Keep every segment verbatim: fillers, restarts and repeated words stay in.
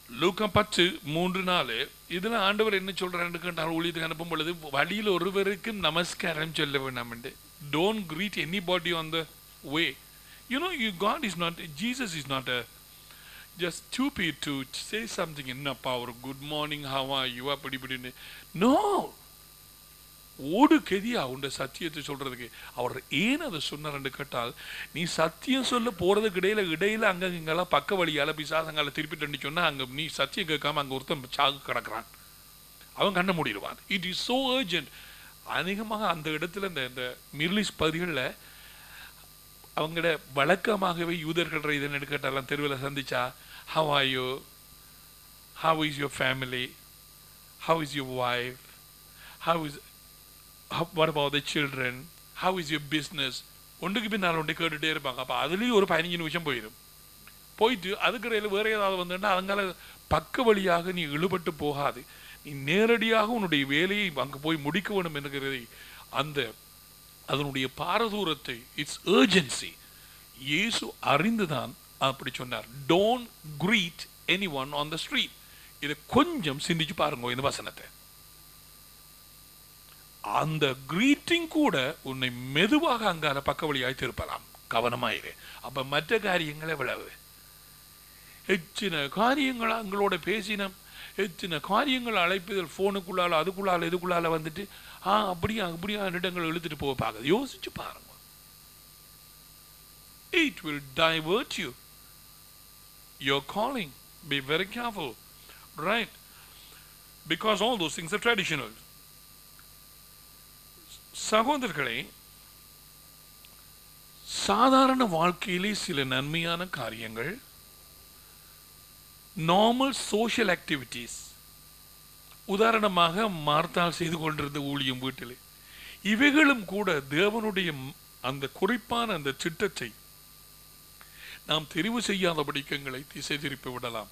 லூக்கா பத்து மூன்று நாலு இதுல ஆண்டவர் என்ன சொல்றாருன்னு கேட்டால் ஊழியத்துக்கு அனுப்பும் பொழுது வழியில் ஒருவருக்கும் நமஸ்காரம் சொல்ல வேண்டாம் என்று don't greet anybody on the way you know you god is not Jesus is not a just stupid to say something என்னப்பா ஒரு குட் மார்னிங் ஹவா யூ அப்படி இப்படின்னு நோ ஓடு கெதியா உண்ட சத்தியத்தை சொல்றதுக்கு அவர் ஏன் அதை சொன்னார்ன்னு கேட்டால் நீ சத்தியம் சொல்ல போறதுக்கு இடையில இடையில அங்க இங்கெல்லாம் பக்க வழியால பிசாசங்கால திருப்பிட்டு சொன்னா அங்க நீ சத்தியம் கேட்காம அங்க ஒருத்தன் சாகு கிடக்குறான் அவன் கண்ண மூடிடுவான் இட் இஸ் சோ அர்ஜென்ட் அநேகமாக அந்த இடத்துல இந்த இந்த மிர்லிஸ் பகுதிகளில் அவங்களோட வழக்கமாகவே யூதர்கள் இதன்னு கேட்டாலாம் தெருவில் சந்திச்சா how are you, how is your family, how is your wife, how is how, what about the children, how is your business ஒன்றுக்கு பின்னால் ஒன்று கேட்டுகிட்டே இருப்பாங்க. அப்போ அதுலேயும் ஒரு பதினஞ்சு நிமிஷம் போயிடும். போயிட்டு அதுக்கிடையில் வேறு ஏதாவது வந்துன்னா அதனால பக்க வழியாக நீ இழுபட்டு போகாது. நீ நேரடியாக உன்னுடைய வேலையை அங்கே போய் முடிக்க வேண்டும் என்கிறதை அந்த அதனுடைய பாரதூரத்தை இட்ஸ் ஏர்ஜென்சி இயேசு அறிந்துதான் அப்படி சொன்னார். Don't greet any one on the street. இதை கொஞ்சம் சிந்திச்சு பாருங்க இந்த வசனத்தை. அந்த கிரீட்டிங் கூட உன்னை மெதுவாக அங்கால பக்க வழியாய் திருப்பலாம். கவனமாயிரு. அப்ப மற்ற காரியங்களை விளவு எத்தனை காரியங்கள் எங்களோட பேசினோம், எத்தனை காரியங்கள் அழைப்புதல் போனுக்குள்ளால அதுக்குள்ளால இதுக்குள்ளால வந்துட்டு ஆ அப்படியா அப்படியா இடங்கள் இழுத்துட்டு போக பார்க்குது. யோசிச்சு பாருங்க. It will divert you. Your calling. Be very careful. Right? Because all those things are traditional. சகோதரர்களே, சாதாரண வாழ்க்கையிலே சில நன்மையான காரியங்கள், நார்மல் சோஷியல் ஆக்டிவிட்டீஸ், உதாரணமாக மார்த்தால் செய்து கொண்டிருந்த ஊழியம் வீட்டிலே, இவைகளும் கூட தேவனுடைய அந்த குறிப்பான அந்த திட்டத்தை நாம் தெரிவு செய்யாதபடிக்கு எங்களை திசை திருப்பி விடலாம்.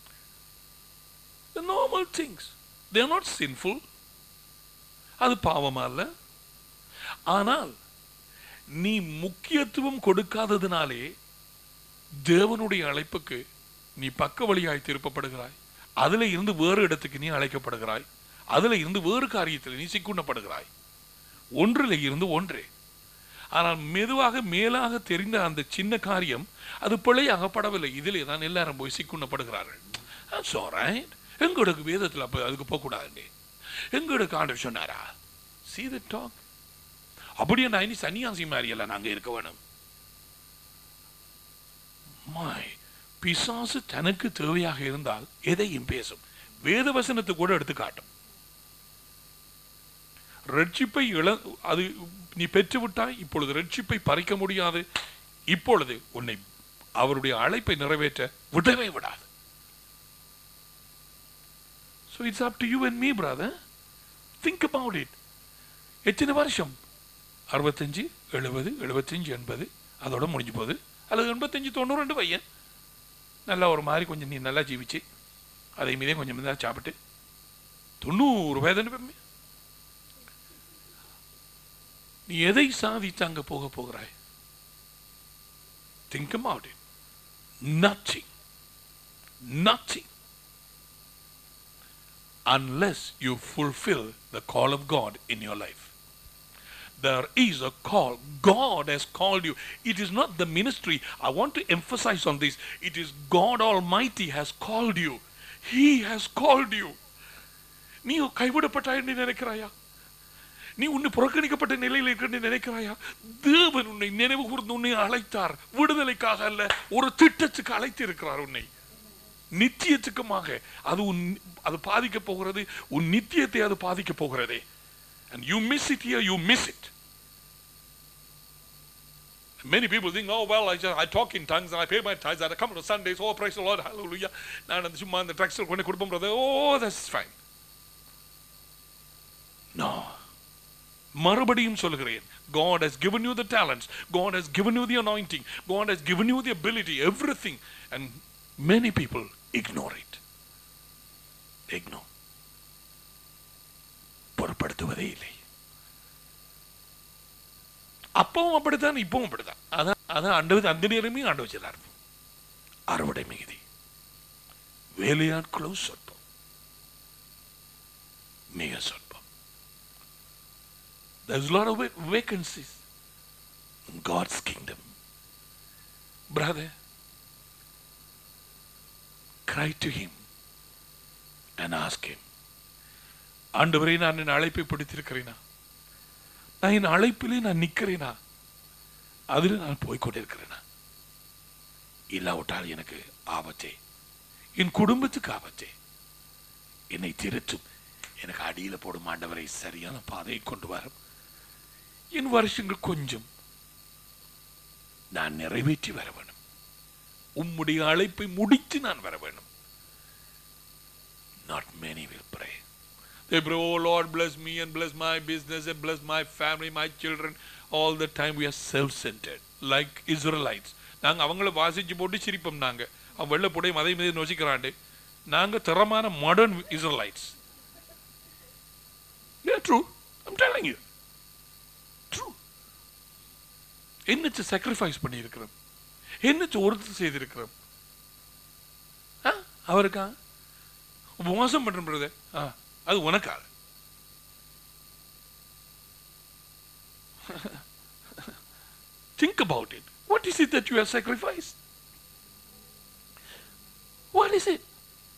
The normal things, they are not sinful. அது பாவமா அல்ல. ஆனால் நீ முக்கியத்துவம் கொடுக்காததினாலே தேவனுடைய அழைப்புக்கு நீ பக்க வழியாய் திருப்பப்படுகிறாய். அதுல இருந்து வேறு இடத்துக்கு நீ அழைக்கப்படுகிறாய். அதுல இருந்து வேறு காரியத்தில் நீ சிக்குண்ணப்படுகிறாய். ஒன்றில் இருந்து ஒன்றே. ஆனால் மெதுவாக மேலாக தெரிந்த அந்த சின்ன காரியம் அது பிழையாகப்படவில்லை. இதிலே தான் எல்லாரும் போய் சிக்குண்ணப்படுகிறார்கள். எங்களுக்கு வேதத்தில் அப்ப அதுக்கு போகக்கூடாது. எங்களுக்கு ஆண்டவர் சொன்னாரா? See the talk. அப்படியே நான் இனி சன்னியாசி மாதிரி எல்லாம் நாங்க இருக்க வேணும். மாய் பிசாசு தனக்கு தேவையாக இருந்தால் எதையும் பேசும். வேத வசனத்தை கூட எடுத்து காட்டும். ரட்சிப்பை இழ அது நீ பெற்றுவிட்டாய், இப்பொழுது ரட்சிப்பை பறிக்க முடியாது. இப்பொழுது உன்னை அவருடைய அழைப்பை நிறைவேற்ற விடவே விடாது. So it's up to you and me, brother. Think about it. எத்தனை வருஷம்? அறுபத்தஞ்சு எழுபது எழுபத்தஞ்சு எண்பது அதோட முடிஞ்சு போகுது. அல்லது எண்பத்தஞ்சு தொண்ணூறு ரெண்டு பையன் நல்லா ஒரு மாதிரி கொஞ்சம் நீ நல்லா ஜீவிச்சு அதை மீதே கொஞ்சம் தான் சாப்பிட்டு தொண்ணூறு வயது நீ எதை சாதித்து அங்க போக போகிறாய்? Think about it. Nothing. Nothing. Unless you fulfill the call of God in your life. There is a call. God has called you. It is not the ministry. I want to emphasize on this. It is God Almighty has called you. He has called you. நீ கைவிடப்பட்டாய் என்று நினைக்கிறாயா? நீ உன்னை புறக்கணிக்கப்பட்ட நிலையில் இருக்கிற நினைக்கிறாயா? தேவன் உன்னை நினைவு கூர்ந்து உன்னை அழைத்தார். விடுதலைக்காக அல்ல, ஒரு திட்டத்துக்கு அழைத்து இருக்கிறார் உன்னை. நித்தியத்துக்குமாக அது உன் அது பாதிக்க போகிறது. உன் நித்தியத்தை அது பாதிக்க போகிறதே. And you miss it here, you miss it. Many people think, oh well, I just, I talk in tongues and I pay my tithes and I come to Sundays, oh praise the Lord, hallelujah. நான் அந்த சும்மா அந்த ட்ரக்ஸ்ல கொண்டு கொடுப்போம் brother, oh that's fine. No. மறுபடியும் சொல்கிறேன், God has given you the talents, God has given you the anointing, God has given you the ability, everything, and many people ignore it. Ignore. பொருட்படுத்துவதே இல்லை. அப்பவும் அப்படித்தான், இப்பவும் அப்படித்தான். அதான் அதான் ஆண்டவர் அந்த நேரமே ஆண்டு வச்சிருந்தார். அறுவடை மிகுதி, வேலையாட்களும் சொற்பம், மிக சொற்பம். There's a lot of vacancies in God's kingdom. Brother, cry to him and ask him, ஆண்டவரே, நான் என் அழைப்பை பிடித்திருக்கிறேனா? நான் என் அழைப்பிலே நான் நிற்கிறேனா? அதில் நான் போய்கொண்டிருக்கிறேனா? இல்லாவிட்டால் எனக்கு ஆபத்தே, என் குடும்பத்துக்கு ஆபத்தே, என்னை திருத்தும், எனக்கு அடியில் போடும் ஆண்டவரை சரியான பாதையை கொண்டு வரும். என் வருஷங்கள் கொஞ்சம் நான் நிறைவேற்றி வர வேண்டும். உம்முடைய அழைப்பை முடித்து நான் வர வேண்டும். Not many will pray. They pray, oh Lord, bless me and bless my business and bless my family, my children. All the time we are self-centered, like Israelites. நாங்கள் அவங்கள வாசிச்சு போட்டு சிரிப்போம். நாங்கள் அவன் வெள்ள போட மதை மீது நோசிக்கிறாண்டு. நாங்கள் தரமான modern Israelites. Yeah, true. I'm telling you. True. என்னச்சு sacrifice பண்ணியிருக்கிறோம், என்னச்சு ஒருத்தர் செய்திருக்கிறோம். அவருக்கா உபவாசம் பண்றது, அது உனக்காக. Think about it. What is it that you have sacrificed? What is it?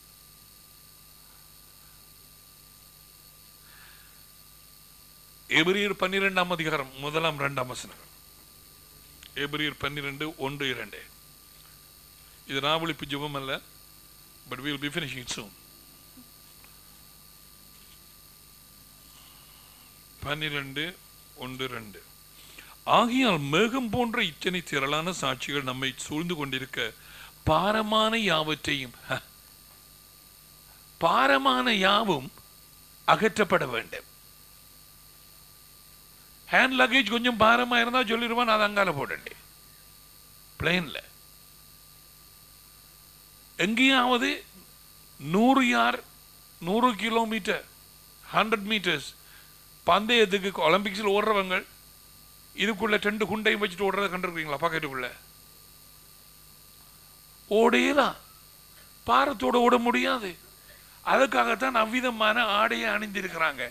எபிரியர் பன்னிரெண்டாம் அதிகாரம் முதலாம் இரண்டாம் வசனம். எபிரியர் பன்னிரண்டு ஒன்று இரண்டு. இது நாவலிப்பு ஜெபம் அல்ல, but we will be finishing it soon. பன்னிரண்டு ஒன்று ரெண்டு. ஆகியால் மேகம் போன்ற இத்தனை திரளான சாட்சிகள் நம்மை சூழ்ந்து கொண்டிருக்க பாரமான யாவற்றையும், பாரமான யாவும் அகற்றப்பட வேண்டும். ஹேண்ட் லக்கேஜ் கொஞ்சம் பாரமா இருந்தா சொல்லிடுவான், அது அங்கால போடண்டே பிளேன்ல. எங்கேயாவது நூறு யார் நூறு கிலோமீட்டர் ஹண்ட்ரட் மீட்டர்ஸ் பந்தயத்துக்கு ஒலிம்பிக்ஸில் ஓடுறவங்க இதுக்குள்ள ரெண்டு குண்டையும் வச்சுட்டு ஓடுறத கண்டிருக்கீங்களா? பாக்கெட்டுக்குள்ள ஓடையலாம், பாரத்தோட ஓட முடியாது. அதுக்காகத்தான் அவ்விதமான ஆடையை அணிந்திருக்கிறாங்க.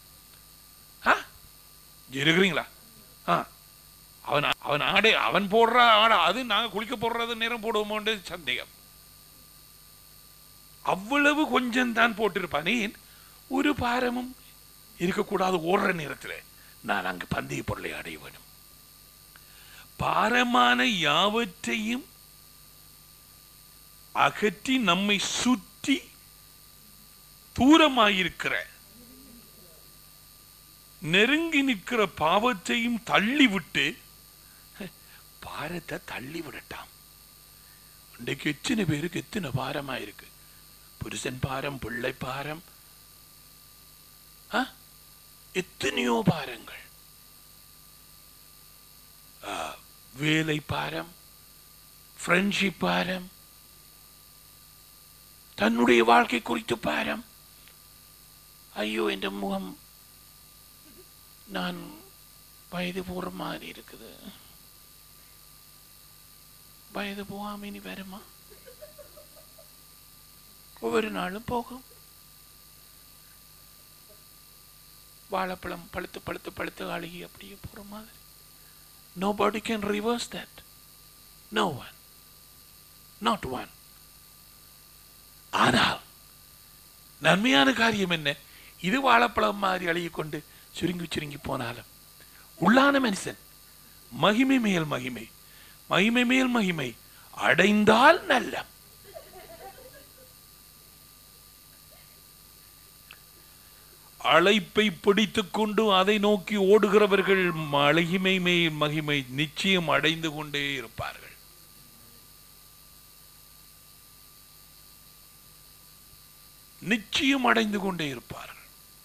இருக்கிறீங்களா? அவன் அவன் ஆடை அவன் போடுற ஆடை, அது நாங்க குளிக்க போடுறது நேரம் போடுவோமோன்னு சந்தேகம். அவ்வளவு கொஞ்சம் தான் போட்டிருப்பான். ஒரு பாரமும் இருக்கக்கூடாது. ஓடுற நேரத்தில் நான் அங்கு பந்தய பொருளை அடைய வேண்டும். பாரமான யாவற்றையும் அகற்றி நம்மை சுற்றி தூரமாயிருக்கிற நெருங்கி நிற்கிற பாவத்தையும் தள்ளிவிட்டு, பாரத்தை தள்ளி விடட்டாம். இன்றைக்கு எத்தனை பேருக்கு எத்தனை பாரமா இருக்கு? புருஷன் பாரம், பிள்ளை பாரம், எத்தனையோ பாரங்கள், வேலை பாரம், ஃப்ரெண்ட்ஷிப் பாரம், தன்னுடைய வாழ்க்கை குறித்து பாரம். ஐயோ, என்ற முகம் நான் வயது போற மாதிரி இருக்குது, வயது போகாம இனி வருமா? ஒவ்வொரு நாளும் போகும். வாழைப்பழம் பழுத்து பழுத்து பழுத்து அழுகி அப்படியே போற மாதிரி. Nobody can reverse that. No one. Not one. ஆனால் நன்மையான காரியம் என்ன? இது வாழைப்பழம் மாதிரி அழுகி கொண்டு சுருங்கி சுருங்கி போனாலும் உள்ளான மனுஷன் மகிமை மேல் மகிமை, மகிமை மேல் மகிமை அடைந்தால் நல்ல. அழைப்பை பிடித்துக் கொண்டு அதை நோக்கி ஓடுகிறவர்கள் மகிமை மேல் மகிமை நிச்சயம் அடைந்து கொண்டே இருப்பார்கள். நிச்சயம் அடைந்து கொண்டே இருப்பார்கள்.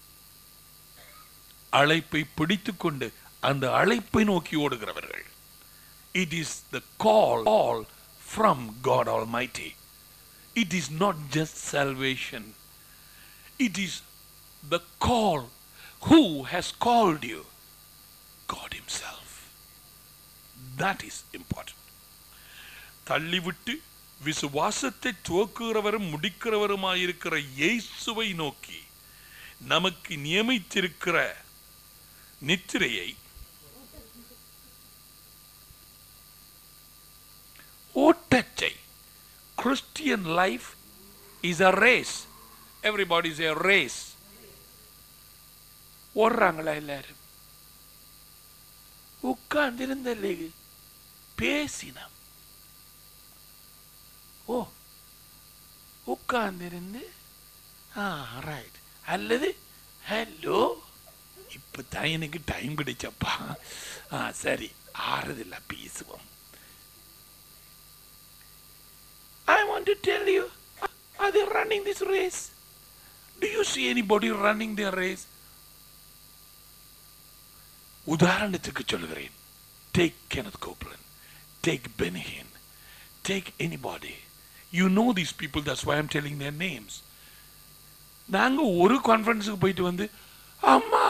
அழைப்பை பிடித்துக் கொண்டு அந்த அழைப்பை நோக்கி ஓடுகிறவர்கள். It is the call, call from God Almighty. It is not just salvation. It is the call. Who has called you? God Himself. That is important. தள்ளிவிட்டு விசுவாசத்தை துவக்குகிறவரும் முடிக்கிறவருமாயிருக்கிற இயேசுவை நோக்கி நமக்கு நியமித்திருக்கிற நித்திரையை ஓட்டத்தை. Christian life is a race. Everybody is a race. ஓடுறாங்களா எல்லாரும்? உட்கார்ந்திருந்த பேசினோம். ஓ உட்கார்ந்திருந்து right அல்லது ஹலோ இப்போ தான் எனக்கு டைம் கிடைச்சப்பா, ஆ சரி ஆறுதில்ல பேசுவோம். I want to tell you, are they running this race? Do you see anybody running their race? உதாரணத்துக்கு சொல்கிறேன், take Kenneth Copeland, take Benny Hinn, take anybody. You know these people, that's why I'm telling their names. நாங்க ஒரு கான்ஃபரன்ஸுக்கு போயிட்டு வந்து அம்மா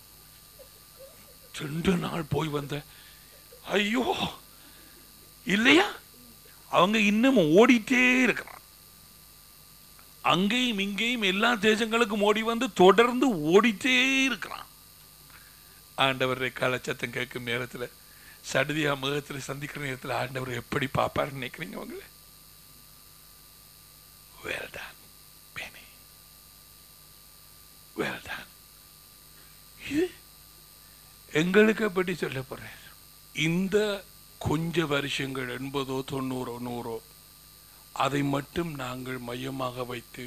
ரெண்டு நாள் போய் வந்த ஐயோ இல்லையா, அவங்க இன்னும் ஓடிட்டே இருக்கிறான். அங்கேயும் இங்கேயும் எல்லா தேசங்களுக்கும் ஓடி வந்து தொடர்ந்து ஓடிட்டே இருக்கிறான். ஆண்டவரை காலச்சத்தம் கேட்கும் நேரத்தில் சடுதியா முகத்தில் சந்திக்கிற நேரத்தில் ஆண்டவர் எப்படி பார்ப்பாருன்னு நினைக்கிறீங்க அவங்கள? Well done, Benny. Well done. இது எங்களுக்கு எப்படி சொல்ல போறேன்? இந்த கொஞ்ச வருஷங்கள் எண்பதோ தொண்ணூறோ நூறோ அதை மட்டும் நாங்கள் மையமாக வைத்து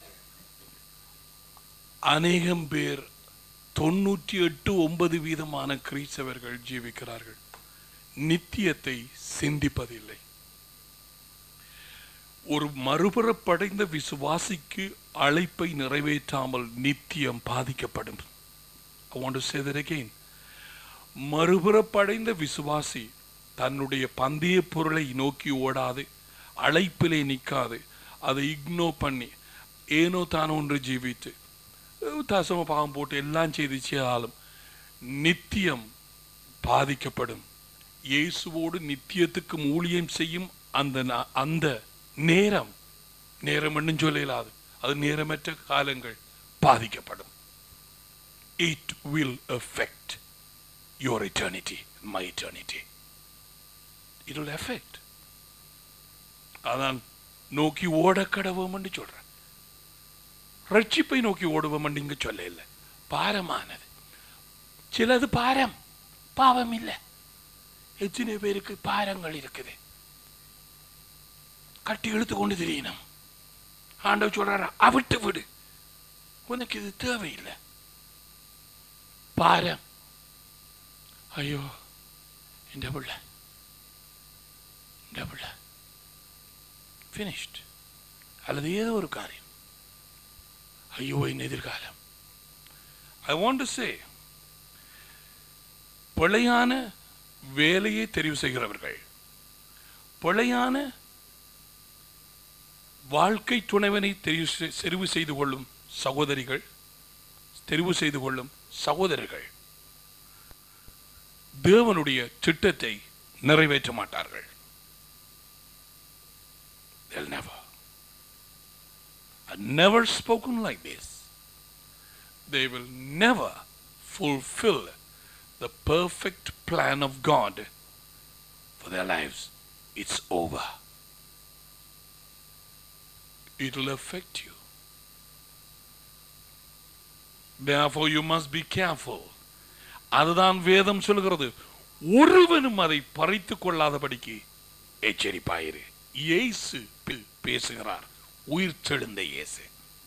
அநேகம் பேர் தொண்ணூற்றி எட்டு ஒன்பது வீதமான கிறிஸ்தவர்கள் ஜீவிக்கிறார்கள், நித்தியத்தை சிந்திப்பதில்லை. ஒரு மறுபுறப்படைந்த விசுவாசிக்கு அழைப்பை நிறைவேற்றாமல் நித்தியம் பாதிக்கப்படும். I want to say that again. மறுபுறப்படைந்த விசுவாசி தன்னுடைய பந்தய பொருளை நோக்கி ஓடாது, அழைப்பிலே நிற்காது, அதை இக்னோர் பண்ணி ஏனோ தானோ ஒன்று ஜீவித்து தசம பாவம் போட்டு எல்லாம் செய்து செய்தாலும் நித்தியம் பாதிக்கப்படும். இயேசுவோடு நித்தியத்துக்கு ஊழியம் செய்யும் அந்த அந்த நேரம் நேரம் என்னும் சொல்லலாது, அது நேரமற்ற காலங்கள் பாதிக்கப்படும். It will affect your eternity, my eternity. It will affect. அதான் நோக்கி ஓட கடவோம் என்று சொல்றேன். ரட்சிப்பை நோக்கி ஓடுவோம் என்று இங்க சொல்ல இல்லை. பாரமானது சிலது பாரம், பாவம் இல்லை. எத்தனை பேருக்கு பாரங்கள் இருக்குது, கட்டி இழுத்து கொண்டு தெரியணும். ஆண்டவர் சொல்றாரு அவிட்டு விடு, உனக்கு இது தேவையில்லை. பாரம், ஐயோ இந்த பிள்ளை இந்த பிள்ளை ஃபினிஷ்ட், அல்லது ஏதோ ஒரு காரியம், ஐயோ என் எதிர்காலம். ஐ வாண்ட் டு சே, பிழையான வேலையை தெரிவு செய்கிறவர்கள், பிழையான வாழ்க்கை துணைவனை தெரிவு தெரிவு செய்து கொள்ளும் சகோதரிகள், தெரிவு செய்து கொள்ளும் சகோதரர்கள் தேவனுடைய திட்டத்தை நிறைவேற்ற மாட்டார்கள். They'll never. I've never spoken like this. They will never fulfill the perfect plan of God for their lives. It's over. It will affect you. Therefore you must be careful. அதுதான் வேதம் சொல்கிறது, ஒருவனும் அதை பறித்துக் கொள்ளாதபடிக்கு எச்சரிப்பாயிரு. இயேசு பேசுகிறார், உயிர் தெழுந்த இயேசு.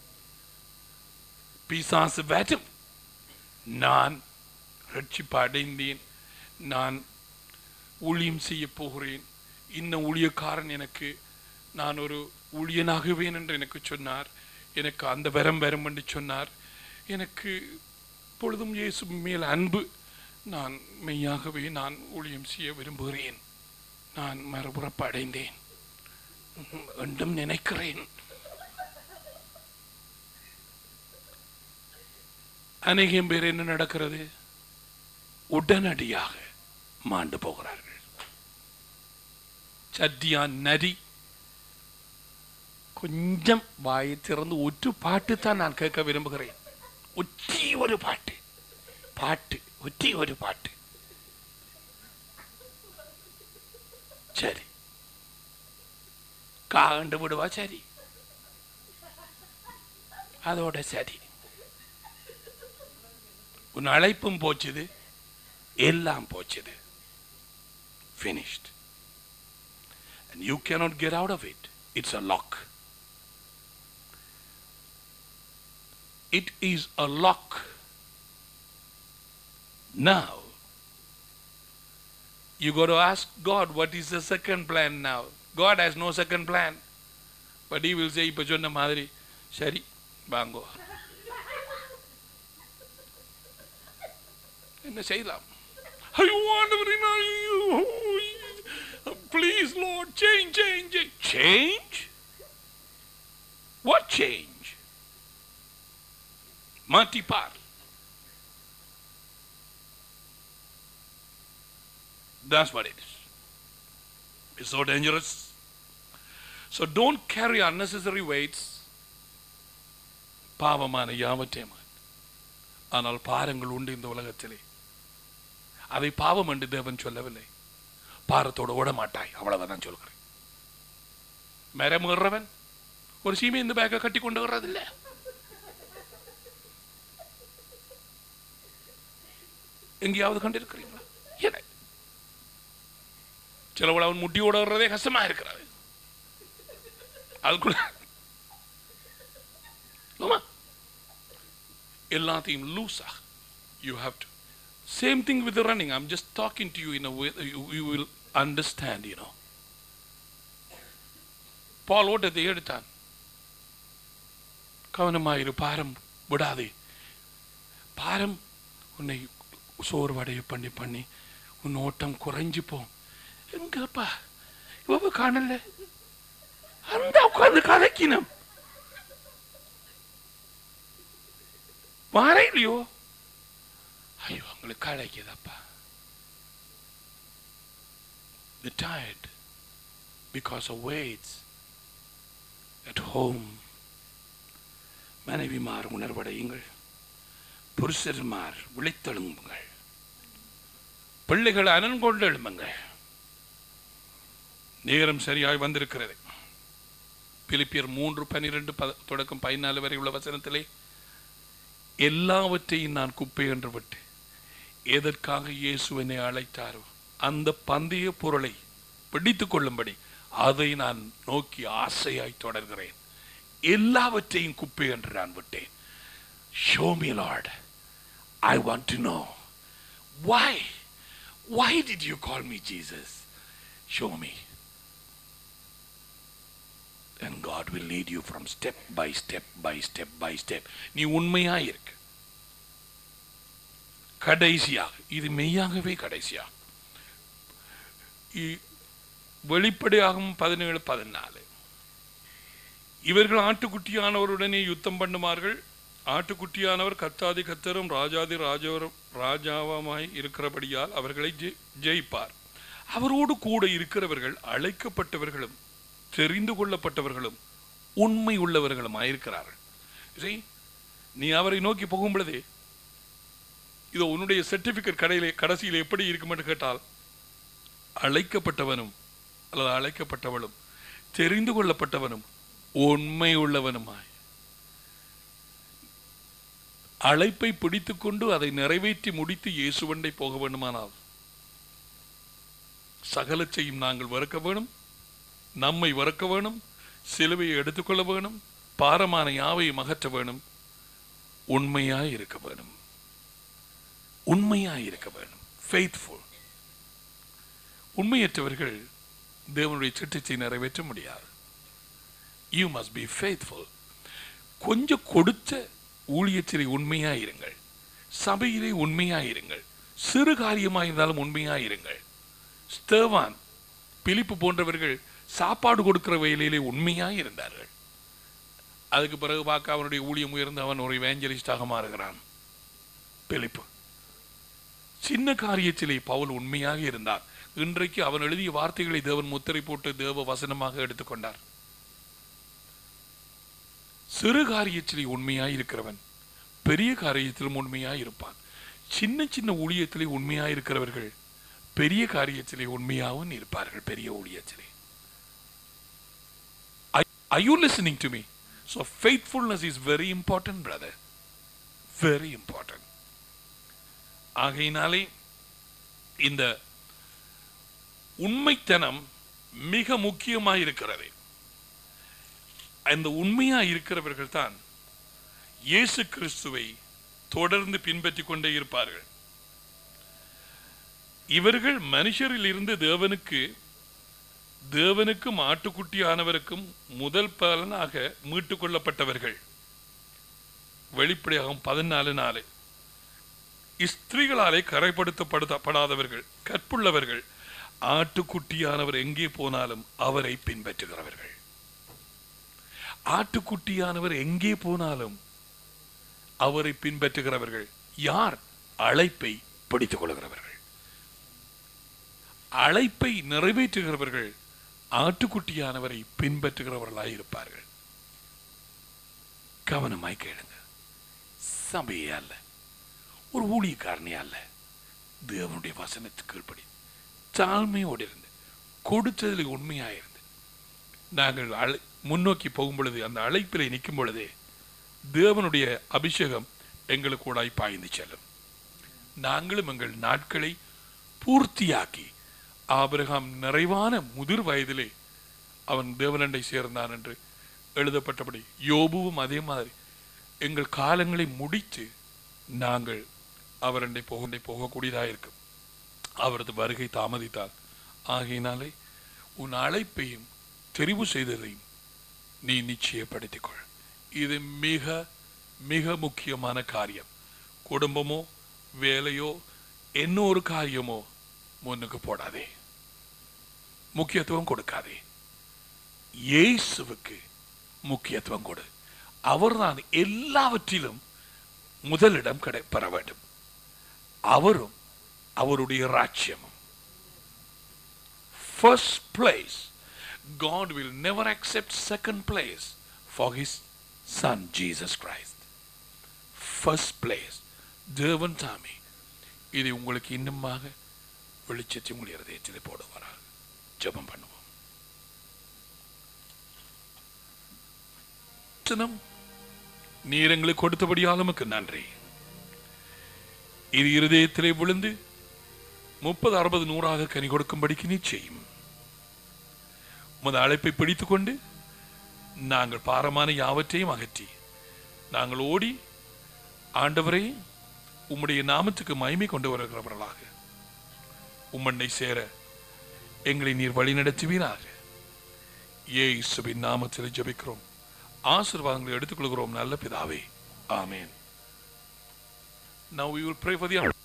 பிசாசு வேட்டும், நான் ரட்சிப்பு அடைந்தேன், நான் ஊழியம் செய்ய போகிறேன், இன்னும் ஊழியக்காரன் எனக்கு, நான் ஒரு ஊழியனாகுவேன் என்று எனக்கு சொன்னார், எனக்கு அந்த வரம் வரும் என்று சொன்னார், எனக்கு பொழுதும் இயேசு மேல் அன்பு, நான் மெய்யாகவே நான் ஊழியம் செய்ய விரும்புகிறேன், நான் மறுபுறப்பு அடைந்தேன் என்றும் நினைக்கிறேன். அநேகம் பேர் என்ன நடக்கிறது, உடனடியாக மாண்டு போகிறார்கள். சத்தியான் நரி கொஞ்சம் வாயை திறந்து ஒரு பாட்டு தான் நான் கேட்க விரும்புகிறேன். ஒற்றி ஒரு பாட்டு பாட்டு ஒற்றி ஒரு பாட்டு. சரி, காண்டு விடுவா. சரி, அதோட சரி. உன் அழைப்பும் போச்சுது, எல்லாம் போச்சுது. Finished. And you cannot get out of it. It's a lock. It is a lock. Now, you got to ask God, what is the second plan now? God has no second plan. But he will say, இப்ப சொன்ன மாதிரி, சரி வாங்கோ, என்ன செய்யலாம்? I want to you. Please, Lord, change, change, change. Change? What change? Matipar. That's what it is. It's so dangerous. So don't carry unnecessary weights. பாவமான யாவற்றையும். ஆனால் பாரங்கள் உண்டு இந்த உலகத்திலே. அதை பாவம் என்று தேவன் சொல்லவில்லை. பாரத்தோடு ஓட மாட்டாய், அவ்வளவுதான் சொல்கிறேன். மரம் ஏறுறவன் ஒரு சீமை இந்த பேக்கை கட்டி கொண்டு வர்றதில்ல. எங்கேயாவது கண்டிருக்கிறீங்களா? சிலவள அவன் முட்டியோட வர்றதே கஷ்டமா இருக்கிறது. அதுக்குள்ள எல்லாத்தையும் லூஸா. You have to. Same thing with the running. I'm just talking to you in a way that you, you will understand, you know. Paul ஓட்டத்தை எடுத்தான். கவனமாயிரு, பாரம் விடாதே. பாரம் உன்னை சோர்வடைய பண்ணி பண்ணி உன் ஓட்டம் குறைஞ்சு போம். எங்கப்பா இவ காணல, அந்த உட்கார்ந்து கதைக்கினம் வார இல்லையோ? ஐயோ, உங்களுக்கு களைக்குதப்பா. They're tired because of weights at home. மனைவிமார் உணர்வடையுங்கள், புருஷர்மார் விழித்தெழும்புங்கள், பிள்ளைகள் அனன்கொண்டு எழும்புங்கள். நேரம் சரியாய் வந்திருக்கிறது. பிலிப்பியர் மூன்று பனிரெண்டு தொடக்கம் பதினாலு வரை உள்ள வசனத்திலே, எல்லாவற்றையும் நான் குப்பை என்று விட்டு எதற்காக இயேசு என்னை அழைத்தாரோ அந்த பந்தய பொருளை பிடித்துக் கொள்ளும்படி அதை நான் நோக்கி ஆசையாய் தொடர்கிறேன். எல்லாவற்றையும் குப்பை என்று நான் விட்டேன். Show me, Lord. I want to know why. Why did you call me Jesus? Show me. And God will lead you from step by step by step by step. நீ உண்மையா இருக்கு. கடைசியா இது மெய்யாகவே கடைசியா. வெளிப்படையாகும் பதினேழு பதினாலு, இவர்கள் ஆட்டுக்குட்டியானவருடனே யுத்தம் பண்ணுமார்கள். ஆட்டுக்குட்டியானவர் கர்த்தாதி கர்த்தரும் ராஜாதி ராஜவரும் ராஜாவமாய் இருக்கிறபடியால் அவர்களை ஜெயிப்பார். அவரோடு கூட இருக்கிறவர்கள் அழைக்கப்பட்டவர்களும் தெரிந்து கொள்ளப்பட்டவர்களும் உண்மை உள்ளவர்களும் ஆயிருக்கிறார்கள். நீ அவரை நோக்கி போகும் பொழுதே இதோ உன்னுடைய சர்டிபிகேட் கடையிலே கடைசியில் எப்படி இருக்கும் என்று கேட்டால், அழைக்கப்பட்டவனும் அல்லது அழைக்கப்பட்டவளும் தெரிந்து கொள்ளப்பட்டவனும் உண்மை உள்ளவனுமாய் அழைப்பை பிடித்துக் கொண்டு அதை நிறைவேற்றி முடித்து இயேசுவண்டை போக வேண்டுமானால் சகலத்தையும் நாங்கள் வெறுக்க வேணும், நம்மை வெறுக்க வேணும், சிலுவையை எடுத்துக்கொள்ள வேணும், பாரமான யாவையும் அகற்ற வேணும், உண்மையாய் இருக்க வேணும். உண்மையாய் இருக்க வேணும். ஃபெய்த்ஃபுல். உண்மையற்றவர்கள் தேவனுடைய திட்டத்தை நிறைவேற்ற முடியாது. You must be faithful. கொஞ்சம் கொடுத்த ஊழியத்திலே உண்மையாயிருங்கள், சபையிலே உண்மையாயிருங்கள், சிறு காரியமாயிருந்தாலும் உண்மையாயிருங்கள். ஸ்தேவான், பிலிப்பு போன்றவர்கள் சாப்பாடு கொடுக்கிற வேலையிலே உண்மையாக இருந்தார்கள். அதுக்கு பிறகு பார்க்க அவனுடைய ஊழியம் உயர்ந்து அவன் ஒரு எவாஞ்சலிஸ்டாக மாறுகிறான். பிலிப்பு சின்ன காரியத்திலே பவுல் உண்மையாக இருந்தார். இன்றைக்கு அவன் எழுதிய வார்த்தைகளை தேவன் முத்திரை போட்டு தேவ வசனமாக எடுத்துக்கொண்டார். சிறு காரியத்திலே உண்மையாய் இருக்கிறவன் பெரிய காரியத்திலும் உண்மையாய் இருப்பான். சின்ன சின்ன ஊழியத்திலே உண்மையாய் இருக்கிறவர்கள் பெரிய காரியத்திலே உண்மையாகவும் இருப்பார்கள். பெரிய ஊழியத்திலே. Are you listening to me? So faithfulness is very important, brother. Very important. ஆகையினாலே இந்த உண்மைத்தனம் மிக முக்கியமாக இருக்கிறது. அந்த உண்மையாக இருக்கிறவர்கள் தான் இயேசு கிறிஸ்துவை தொடர்ந்து பின்பற்றிக் கொண்டே இருப்பார்கள். இவர்கள் மனுஷரில் இருந்து தேவனுக்கு தேவனுக்கும் ஆட்டுக்குட்டியானவருக்கும் முதல் பலனாக மீட்டுக் கொள்ளப்பட்டவர்கள். வெளிப்படையாகும் பதினாலு நாலு. ஸ்திரீகளாலே கரைப்படுத்தப்படாதவர்கள், கற்புள்ளவர்கள், ஆட்டுக்குட்டியானவர் எங்கே போனாலும் அவரை பின்பற்றுகிறவர்கள். ஆட்டுக்குட்டியானவர் எங்கே போனாலும் அவரை பின்பற்றுகிறவர்கள் யார்? அழைப்பை பிடித்துக் கொள்கிறவர்கள். அழைப்பை நிறைவேற்றுகிறவர்கள் ஆட்டுக்குட்டியானவரை பின்பற்றுகிறவர்களாய் இருப்பார்கள். கவனமாய் கேளுங்க. சபையே அல்ல, ஒரு ஊழியக்காரனே அல்ல, தேவனுடைய வசனத்துக்கு கீழ்ப்படி தாழ்மையோடு இருந்து கொடுத்ததில் உண்மையாயிருந்து நாங்கள் அழை முன்னோக்கி போகும் பொழுது, அந்த அழைப்பிலே நிற்கும் பொழுதே தேவனுடைய அபிஷேகம் எங்களுக்கு கூட பாய்ந்து செல்லும். நாங்களும் எங்கள் நாட்களை பூர்த்தியாக்கி, ஆபிரகாம் நிறைவான முதிர் வயதிலே அவன் தேவனண்டை சேர்ந்தான் என்று எழுதப்பட்டபடி யோபுவும் அதே மாதிரி எங்கள் காலங்களை முடித்து நாங்கள் அவரண்டை போக போகக்கூடியதாக இருக்கும். அவரது வருகை தாமதித்தால். ஆகையினாலே உன் அழைப்பையும் தெரிவு செய்ததையும் நீ நிச்சயப்படுத்திக் கொள். இது மிக மிக முக்கியமான காரியம். குடும்பமோ வேலையோ என்ன ஒரு காரியமோ முன்னுக்கு போடாதே, முக்கியத்துவம் கொடுக்காதே. இயேசுவுக்கு முக்கியத்துவம் கொடு. அவர்தான் எல்லாவற்றிலும் முதலிடம் கிடைப்பெற வேண்டும். அவரும் அவருடைய ராஜ்யமும். First place. God will never accept second place for his son Jesus Christ. First place. தேவன் தாமே இதை உங்களுக்கு இன்னுமாக வெளிச்சத்தை உங்கள் இருதயத்தில் போடுவாராக. ஜெபம் பண்ணுவோம். நீர் எங்களுக்கு கொடுத்தபடியால் உமக்கு நன்றி. இது இருதயத்திலே விழுந்து முப்பது அறுபது நூறாக கனி கொடுக்கும்படிக்கு நிச்சயம் உமது அழைப்பை பிடித்துக் கொண்டு நாங்கள் பாரமான யாவற்றையும் அகற்றி நாங்கள் ஓடி ஆண்டவரை உம்முடைய நாமத்துக்கு மகிமை கொண்டு வருகிறவர்களாக உம்மண்டை சேர எங்களை நீர் வழி நடத்துவீராக. இயேசுவின் நாமத்தில் ஜெபிக்கிறோம், ஆசீர்வாதங்களை எடுத்துக்கொள்கிறோம் நல்ல பிதாவே. ஆமென். Now we will pray for the